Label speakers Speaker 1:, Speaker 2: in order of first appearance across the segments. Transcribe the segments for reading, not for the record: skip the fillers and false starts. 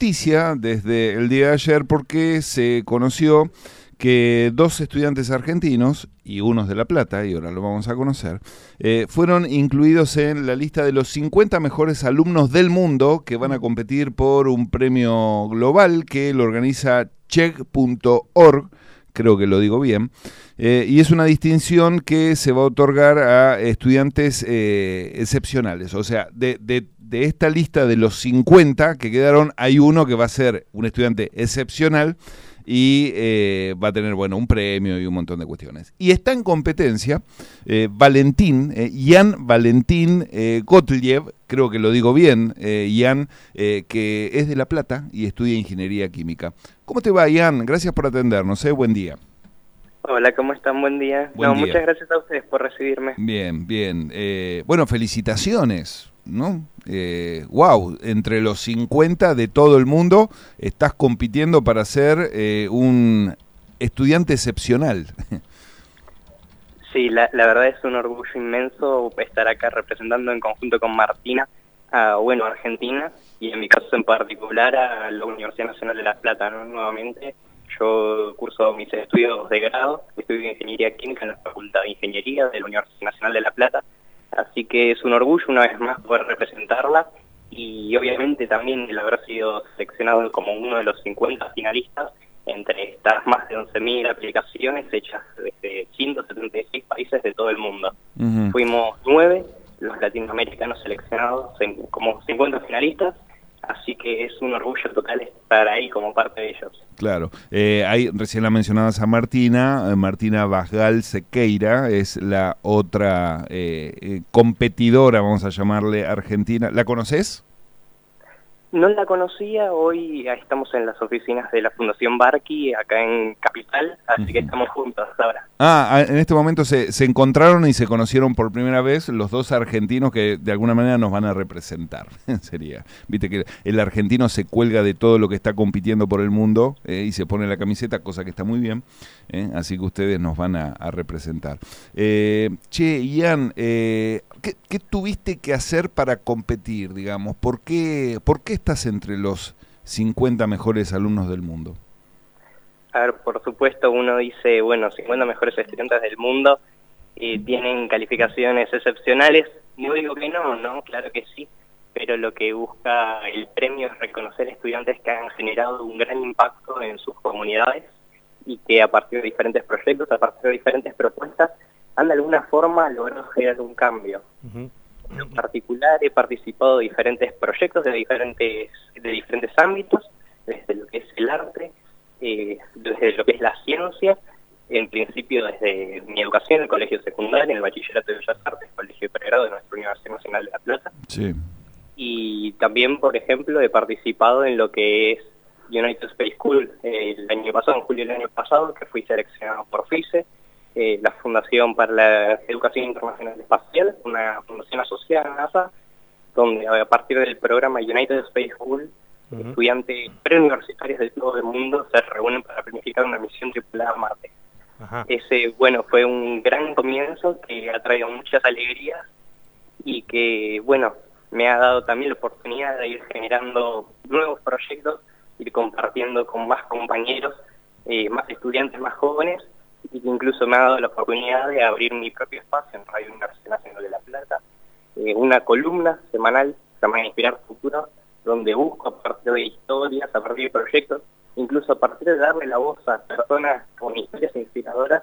Speaker 1: noticia desde el día de ayer porque se conoció que 2 estudiantes argentinos y unos de La Plata, y ahora lo vamos a conocer, fueron incluidos en la lista de los 50 mejores alumnos del mundo que van a competir por un premio global que lo organiza Chegg.org, creo que lo digo bien, y es una distinción que se va a otorgar a estudiantes excepcionales. O sea, de esta lista de los 50 que quedaron, hay uno que va a ser un estudiante excepcional y va a tener, bueno, un premio y un montón de cuestiones. Y está en competencia Jan Valentín Gottlieb, creo que lo digo bien, Jan, que es de La Plata y estudia Ingeniería Química. ¿Cómo te va, Jan? Gracias por atendernos, buen día.
Speaker 2: Hola, ¿cómo están? Buen día.
Speaker 1: Buen día.
Speaker 2: Muchas gracias a ustedes por recibirme.
Speaker 1: Bien, bien. Bueno, felicitaciones, ¿no? Wow, entre los 50 de todo el mundo estás compitiendo para ser un estudiante excepcional.
Speaker 2: Sí, la verdad es un orgullo inmenso estar acá representando en conjunto con Martina a Argentina, y en mi caso en particular a la Universidad Nacional de La Plata, ¿no? Nuevamente, yo curso mis estudios de grado, estudio Ingeniería Química en la Facultad de Ingeniería de la Universidad Nacional de La Plata, así que es un orgullo una vez más poder representarla, y obviamente también el haber sido seleccionado como uno de los 50 finalistas entre estas más de 11.000 aplicaciones hechas desde 176 países de todo el mundo. Fuimos 9 los latinoamericanos seleccionados como 50 finalistas, así que es un orgullo total estar ahí como parte de ellos.
Speaker 1: Claro. Ahí recién la mencionabas a Martina, Martina Basgal Sequeira es la otra competidora, vamos a llamarle, argentina. ¿La conoces?
Speaker 2: No la conocía, hoy estamos en las oficinas de la Fundación Barqui, acá en Capital, así que estamos juntos ahora.
Speaker 1: En este momento se encontraron y se conocieron por primera vez los 2 argentinos que de alguna manera nos van a representar. Sería, viste que el argentino se cuelga de todo lo que está compitiendo por el mundo y se pone la camiseta, cosa que está muy bien, así que ustedes nos van a representar. Ian, ¿qué tuviste que hacer para competir, digamos? ¿Por qué estás entre los 50 mejores alumnos del mundo?
Speaker 2: A ver, por supuesto uno dice, 50 mejores estudiantes del mundo tienen calificaciones excepcionales. No digo que no, claro que sí, pero lo que busca el premio es reconocer estudiantes que han generado un gran impacto en sus comunidades y que a partir de diferentes proyectos, a partir de diferentes propuestas, han de alguna forma logrado generar un cambio. En particular he participado de diferentes proyectos de diferentes ámbitos, desde lo que es el arte, desde lo que es la ciencia, en principio desde mi educación en el colegio secundario, en el bachillerato de Bellas Artes, colegio de pregrado de nuestra Universidad Nacional de La Plata. Sí. Y también, por ejemplo, he participado en lo que es United Space School el año pasado, en julio del año pasado, que fui seleccionado por FICE, la Fundación para la Educación Internacional Espacial, una fundación asociada a NASA, donde a partir del programa United Space School, estudiantes preuniversitarios de todo el mundo se reúnen para planificar una misión tripulada a Marte. Ese, fue un gran comienzo que ha traído muchas alegrías y que, me ha dado también la oportunidad de ir generando nuevos proyectos, ir compartiendo con más compañeros, más estudiantes más jóvenes, y que incluso me ha dado la oportunidad de abrir mi propio espacio en Radio Universidad Nacional de La Plata, una columna semanal llamada Inspirar Futuro, donde busco a partir de historias, a partir de proyectos, incluso a partir de darle la voz a personas con historias inspiradoras,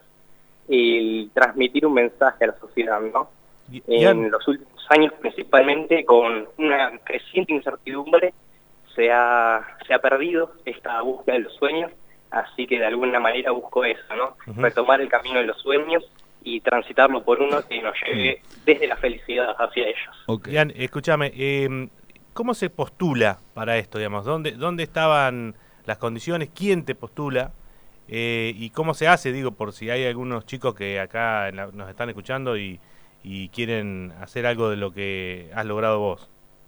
Speaker 2: y transmitir un mensaje a la sociedad, ¿no? En los últimos años, principalmente con una creciente incertidumbre, se ha perdido esta búsqueda de los sueños, así que de alguna manera busco eso, ¿no? Retomar el camino de los sueños y transitarlo por uno que nos lleve desde la felicidad hacia ellos.
Speaker 3: Ian, escúchame, ¿cómo se postula para esto, digamos? ¿Dónde estaban las condiciones? ¿Quién te postula? ¿Y cómo se hace? Digo, por si hay algunos chicos que acá nos están escuchando y quieren hacer algo de lo que has logrado vos.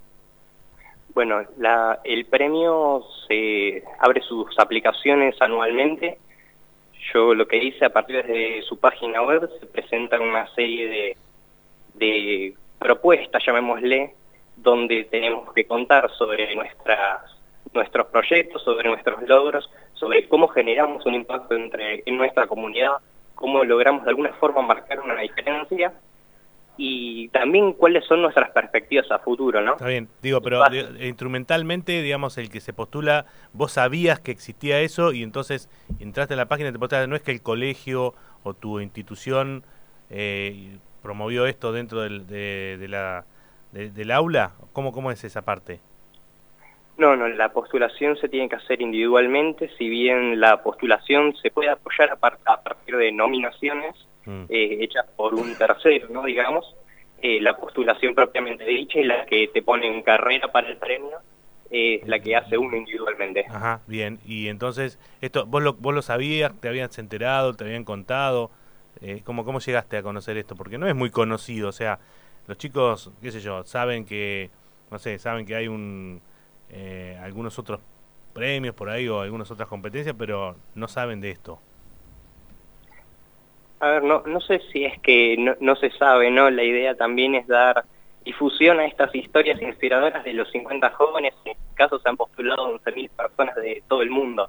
Speaker 2: Bueno, el premio se abre sus aplicaciones anualmente. Yo lo que hice, a partir de su página web, se presentan una serie de propuestas, llamémosle, donde tenemos que contar sobre nuestros proyectos, sobre nuestros logros, sobre cómo generamos un impacto en nuestra comunidad, cómo logramos de alguna forma marcar una diferencia y también cuáles son nuestras perspectivas a futuro, ¿no?
Speaker 3: Está bien, digo, pero instrumentalmente, digamos, el que se postula, vos sabías que existía eso y entonces entraste en la página y te postulaste, no es que el colegio o tu institución promovió esto dentro del aula. ¿Cómo es esa parte?
Speaker 2: No, la postulación se tiene que hacer individualmente, si bien la postulación se puede apoyar a partir de nominaciones hechas por un tercero, ¿no? Digamos, la postulación propiamente dicha y la que te pone en carrera para el premio es la que hace uno individualmente.
Speaker 3: Ajá, bien. Y entonces, esto vos lo sabías, te habías enterado, te habían contado, ¿cómo llegaste a conocer esto? Porque no es muy conocido, o sea, los chicos, qué sé yo, saben que, no sé, saben que hay algunos otros premios por ahí o algunas otras competencias, pero no saben de esto.
Speaker 2: A ver, no sé si es que no se sabe, ¿no? La idea también es dar difusión a estas historias inspiradoras de los 50 jóvenes. En este caso se han postulado 11.000 personas de todo el mundo.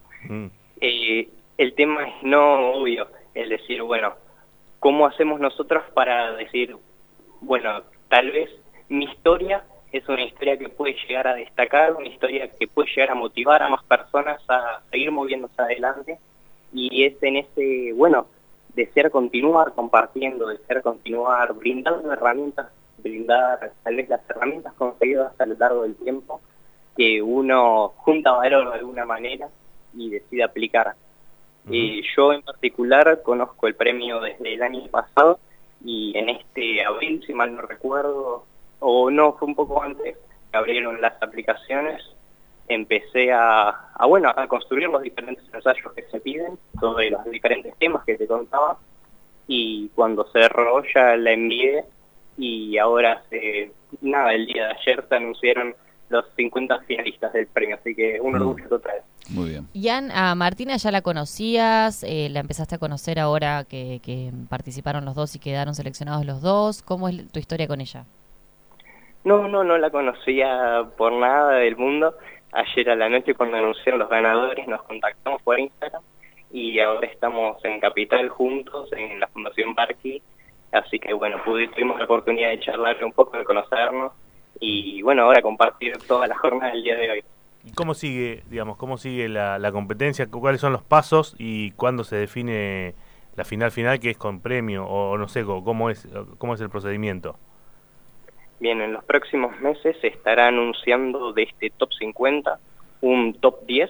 Speaker 2: El tema es no obvio, el decir, bueno, ¿cómo hacemos nosotros para decir, bueno, tal vez mi historia es una historia que puede llegar a destacar, una historia que puede llegar a motivar a más personas a seguir moviéndose adelante? Y es en ese, bueno, desear continuar compartiendo, desear continuar brindando herramientas, brindar tal vez las herramientas conseguidas a lo largo del tiempo, que uno junta valor de alguna manera y decide aplicar. Yo en particular conozco el premio desde el año pasado y en este abril, si mal no recuerdo, o no, fue un poco antes, que abrieron las aplicaciones, empecé a construir los diferentes ensayos que se piden sobre los diferentes temas que te contaba, y cuando cerró ya la envié y ahora el día de ayer se anunciaron los 50 finalistas del premio, así que un orgullo total.
Speaker 1: Muy bien.
Speaker 4: Ian, a Martina ya la conocías, la empezaste a conocer ahora que participaron los dos y quedaron seleccionados los dos. ¿Cómo es tu historia con ella?
Speaker 2: No la conocía por nada del mundo. Ayer a la noche, cuando anunciaron los ganadores, nos contactamos por Instagram y ahora estamos en Capital juntos, en la Fundación Parqui, así que bueno, tuvimos la oportunidad de charlar un poco, de conocernos y bueno, ahora compartir toda la jornada del día de hoy.
Speaker 3: ¿Y cómo sigue la competencia? ¿Cuáles son los pasos y cuándo se define la final, que es con premio, o no sé, cómo es el procedimiento?
Speaker 2: Bien, en los próximos meses se estará anunciando de este top 50 un top 10,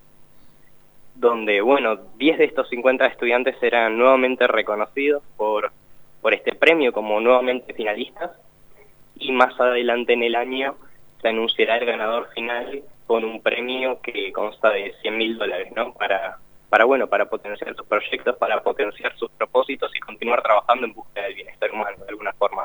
Speaker 2: donde, 10 de estos 50 estudiantes serán nuevamente reconocidos por este premio como nuevamente finalistas, y más adelante en el año se anunciará el ganador final con un premio que consta de $100.000, ¿no? Para potenciar sus proyectos, para potenciar sus propósitos y continuar trabajando en búsqueda del bienestar humano de alguna forma.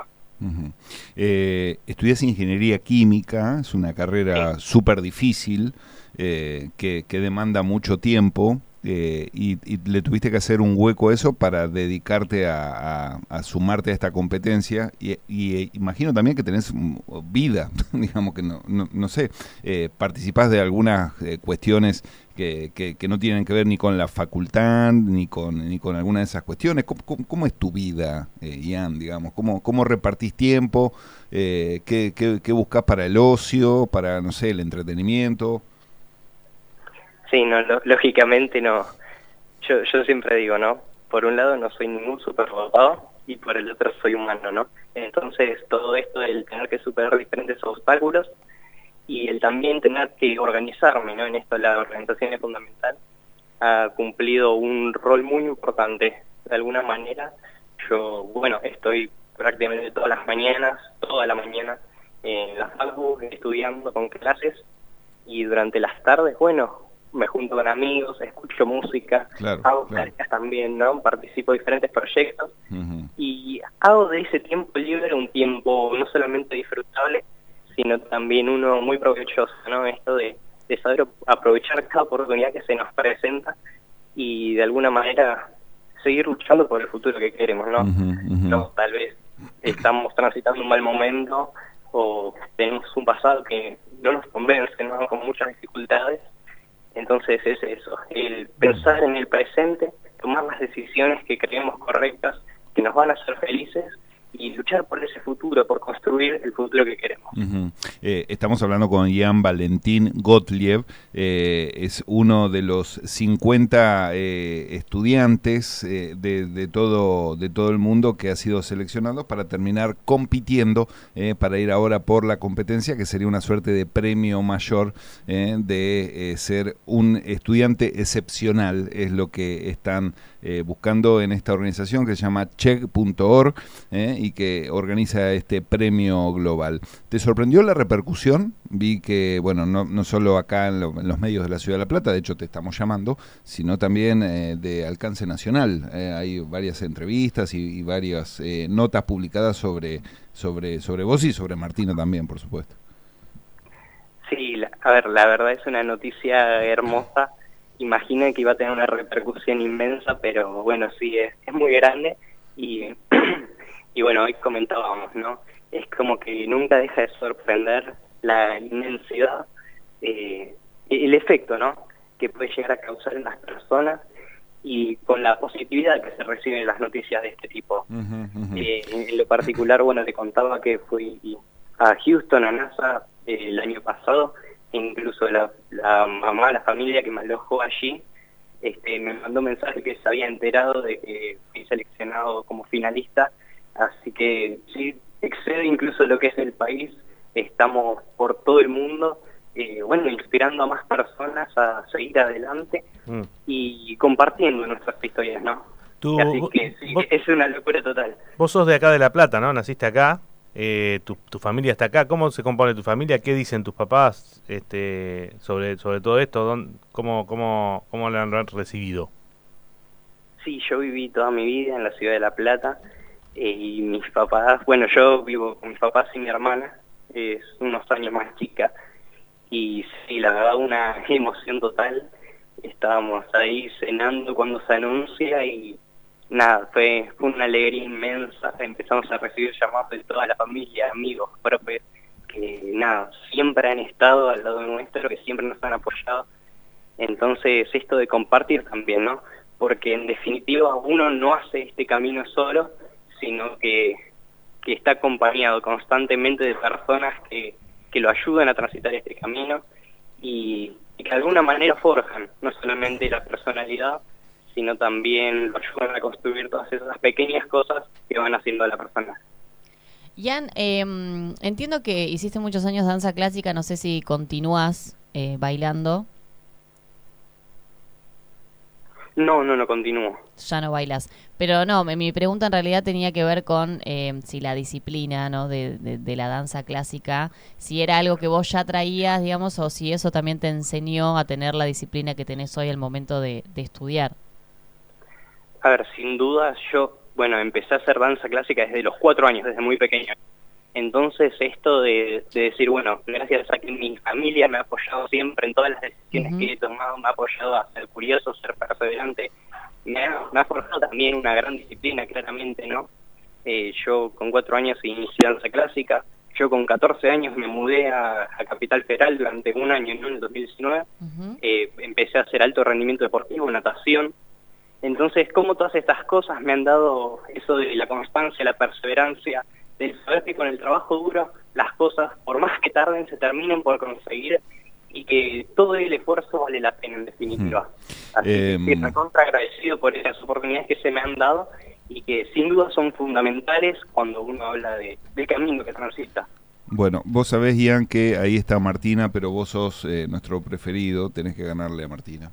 Speaker 1: Estudias ingeniería química, es una carrera súper difícil, que demanda mucho tiempo, y le tuviste que hacer un hueco a eso para dedicarte a sumarte a esta competencia, y imagino también que tenés vida, digamos que no sé, participás de algunas cuestiones que no tienen que ver ni con la facultad ni con alguna de esas cuestiones. ¿Cómo es tu vida, Ian, digamos? ¿Cómo repartís tiempo? ¿Qué buscas para el ocio, para, no sé, el entretenimiento?
Speaker 2: Sí, lógicamente no. Yo siempre digo, ¿no? Por un lado no soy ningún superdotado y por el otro soy humano, ¿no? Entonces todo esto del tener que superar diferentes obstáculos y el también tener que organizarme, ¿no? En esto la organización es fundamental. Ha cumplido un rol muy importante. De alguna manera, yo, estoy prácticamente toda la mañana en la facu estudiando con clases, y durante las tardes, me junto con amigos, escucho música, hago tareas también, ¿no? Participo en diferentes proyectos y hago de ese tiempo libre un tiempo no solamente disfrutable, sino también uno muy provechoso, ¿no? Esto de saber aprovechar cada oportunidad que se nos presenta y de alguna manera seguir luchando por el futuro que queremos, ¿no? No, tal vez estamos transitando un mal momento o tenemos un pasado que no nos convencen, ¿no? Con muchas dificultades. Entonces es eso, el pensar en el presente, tomar las decisiones que creemos correctas, que nos van a hacer felices, y luchar por ese futuro, por construir el futuro que queremos.
Speaker 1: Estamos hablando con Jan Valentín Gottlieb, es uno de los 50 estudiantes de todo el mundo que ha sido seleccionado para terminar compitiendo, para ir ahora por la competencia, que sería una suerte de premio mayor de ser un estudiante excepcional, es lo que están buscando en esta organización que se llama check.org, y que organiza este premio global. ¿Te sorprendió la repercusión? Vi que, bueno, no solo acá en los medios de la Ciudad de La Plata, de hecho te estamos llamando, sino también de alcance nacional. Hay varias entrevistas y varias notas publicadas sobre vos y sobre Martina también, por supuesto.
Speaker 2: Sí, a ver, la verdad es una noticia hermosa. Imagina que iba a tener una repercusión inmensa, pero bueno, sí, es muy grande y bueno, hoy comentábamos, ¿no? Es como que nunca deja de sorprender la inmensidad, el efecto, ¿no? Que puede llegar a causar en las personas y con la positividad que se reciben las noticias de este tipo. En lo particular, bueno, te contaba que fui a Houston, a NASA, el año pasado. Incluso la mamá, la familia que me alojó allí, me mandó un mensaje que se había enterado de que fui seleccionado como finalista, así que sí, excede incluso lo que es el país, estamos por todo el mundo, bueno, inspirando a más personas a seguir adelante y compartiendo nuestras historias, ¿no? Así que sí, es una locura total.
Speaker 3: Vos sos de acá de La Plata, ¿no? Naciste acá. Tu familia está acá. ¿Cómo se compone tu familia? ¿Qué dicen tus papás sobre todo esto? ¿Cómo lo han recibido?
Speaker 2: Sí, yo viví toda mi vida en la ciudad de La Plata y mis papás, bueno, yo vivo con mis papás y mi hermana, es unos años más chica, y sí, la verdad una emoción total. Estábamos ahí cenando cuando se anuncia y nada, fue una alegría inmensa. Empezamos a recibir llamados de toda la familia, amigos propios, que nada, siempre han estado al lado nuestro, que siempre nos han apoyado. Entonces esto de compartir también, ¿no? Porque en definitiva uno no hace este camino solo, sino que está acompañado constantemente de personas que lo ayudan a transitar este camino y que de alguna manera forjan no solamente la personalidad, sino también lo ayudan a construir todas esas pequeñas cosas que van haciendo a la persona.
Speaker 4: Jan, entiendo que hiciste muchos años danza clásica, no sé si continúas bailando.
Speaker 2: No continúo.
Speaker 4: Ya no bailas. Pero no, mi pregunta en realidad tenía que ver con si la disciplina, ¿no? de la danza clásica, si era algo que vos ya traías, digamos, o si eso también te enseñó a tener la disciplina que tenés hoy al momento de estudiar.
Speaker 2: A ver, sin duda, yo, bueno, empecé a hacer danza clásica desde los 4 años, desde muy pequeño. Entonces esto de decir, bueno, gracias a que mi familia me ha apoyado siempre en todas las decisiones que he tomado, me ha apoyado a ser curioso, ser perseverante, me ha forjado también una gran disciplina, claramente, ¿no? Yo con 4 años inicié danza clásica, yo con 14 años me mudé a Capital Federal durante un año, ¿no? En el 2019, empecé a hacer alto rendimiento deportivo, natación. Entonces, como todas estas cosas me han dado eso de la constancia, la perseverancia, del saber que con el trabajo duro las cosas, por más que tarden, se terminen por conseguir y que todo el esfuerzo vale la pena en definitiva. Así que estoy recontra agradecido por esas oportunidades que se me han dado y que sin duda son fundamentales cuando uno habla del camino que transita.
Speaker 1: Bueno, vos sabés, Ian, que ahí está Martina, pero vos sos nuestro preferido, tenés que ganarle a Martina.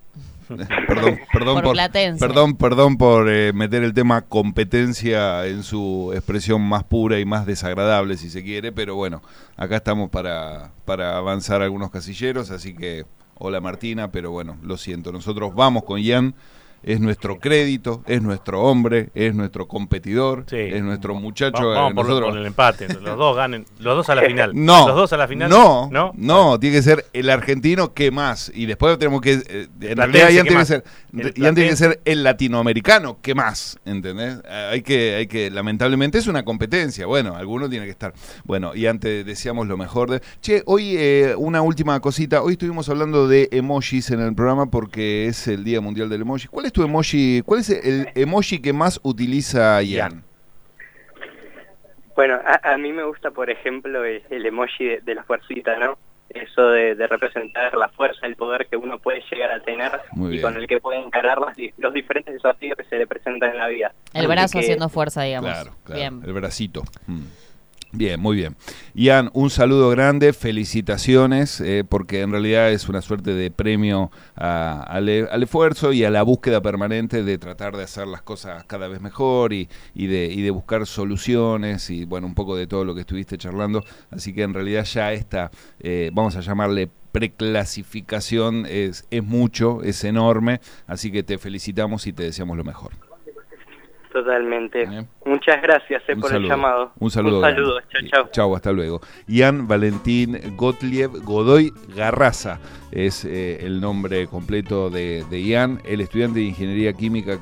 Speaker 1: Perdón por meter el tema competencia en su expresión más pura y más desagradable, si se quiere, pero bueno, acá estamos para avanzar algunos casilleros, así que hola Martina, pero bueno, lo siento, nosotros vamos con Ian. es nuestro crédito, es nuestro hombre, es nuestro competidor,
Speaker 3: Sí.
Speaker 1: es nuestro muchacho.
Speaker 3: Vamos por el empate, los dos ganen, los dos a la final.
Speaker 1: No,
Speaker 3: los dos a la final.
Speaker 1: No, tiene que ser el argentino que más. Y después tenemos que, en realidad, Ian tiene que ser el latinoamericano que más, ¿entendés? Hay que, lamentablemente es una competencia. Bueno, alguno tiene que estar. Bueno, y antes decíamos lo mejor. Che, hoy una última cosita. Hoy estuvimos hablando de emojis en el programa porque es el Día Mundial del Emoji. ¿Cuál es tu emoji? ¿Cuál es el emoji que más utiliza Ian?
Speaker 2: Bueno, a mí me gusta, por ejemplo, el emoji de la fuercita, ¿no? Eso de representar la fuerza, el poder que uno puede llegar a tener y con el que puede encarar los diferentes desafíos que se le presentan en la vida.
Speaker 4: El brazo haciendo fuerza, digamos.
Speaker 1: Claro,
Speaker 4: Bien.
Speaker 1: El bracito. Bien, muy bien. Ian, un saludo grande, felicitaciones, porque en realidad es una suerte de premio al esfuerzo y a la búsqueda permanente de tratar de hacer las cosas cada vez mejor y de buscar soluciones y bueno, un poco de todo lo que estuviste charlando. Así que en realidad ya esta, vamos a llamarle preclasificación, es mucho, es enorme, así que te felicitamos y te deseamos lo mejor.
Speaker 2: Totalmente. Muchas gracias por el llamado.
Speaker 1: Un saludo. Chau. Chau, hasta luego. Ian Valentín Gottlieb Godoy Garraza es el nombre completo de Ian, el estudiante de Ingeniería Química